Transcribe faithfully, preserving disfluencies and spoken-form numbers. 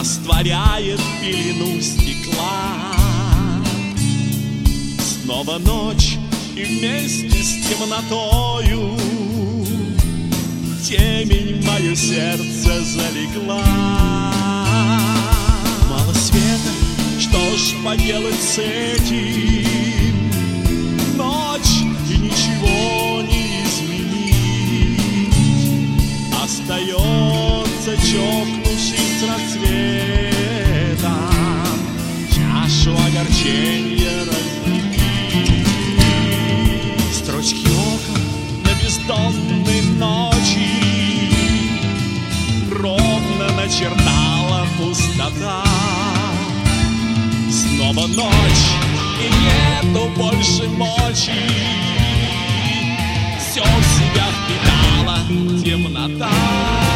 растворяет пелену стекла. Снова ночь, и вместе с темнотою темень мое сердце залегла. Мало света, что ж поделать с этим? Ночь, и ничего не изменить. Остается, чокнувшись с рассветом, чашу огорчения разделить. Строчки окон на бездонной ночи ровно начертала пустота. Снова ночь, и нету больше мочи. Все в себя впитала темнота.